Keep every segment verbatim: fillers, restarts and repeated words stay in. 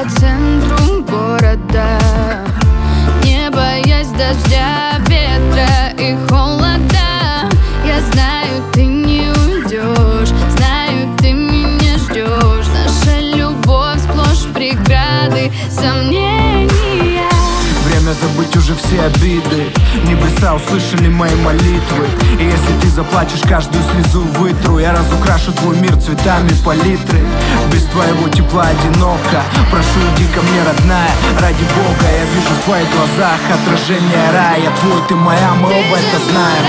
по центру города, не боясь дождя, ветра и холода. Я знаю, ты не уйдешь, знаю, ты меня ждешь. Наша любовь сплошь преграды, сомнения. Время забыть уже все обиды. Небеса услышали мои молитвы. И если ты заплачешь, каждую слезу вытру. Я разукрашу твой мир цветами палитры. Без твоего тепла одиноко. Прошу, иди ко мне, родная, ради Бога. Я вижу в твоих глазах отражение рая. Я твой, ты моя, мы оба это знаем.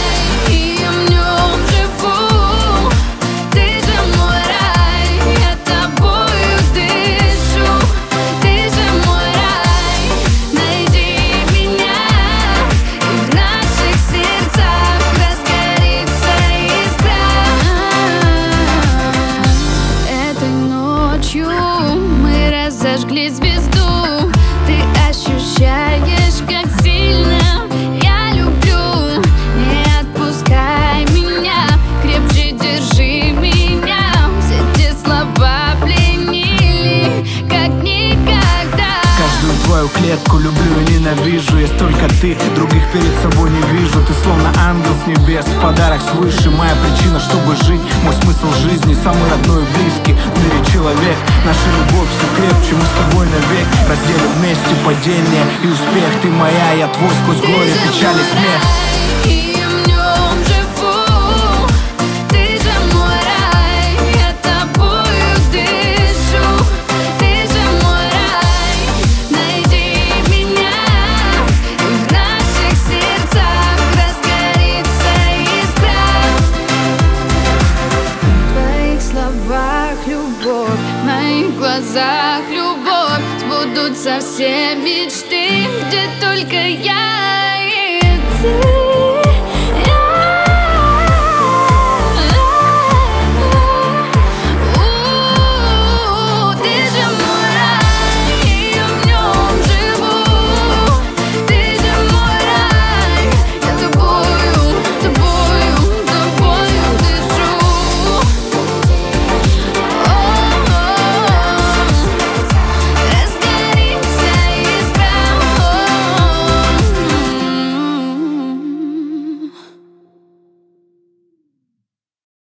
Мы разожгли звезду. Ты ощущаешь, как сильно я люблю. Не отпускай меня, крепче держи меня. Все те слова пленили, как никогда. Каждую твою клетку люблю и ненавижу. Есть только ты, других перед собой не вижу. Ты словно ангел с небес, подарок свыше. Моя причина, чтобы жить, мой смысл жизни. Самый родной и близкий в мире человек. Наша любовь все крепче, мы с тобой навек. Разделим вместе падение и успех. Ты моя, я твой, сквозь горе, печаль и смех. В моих глазах любовь, сбудутся все мечты, где только я и ты.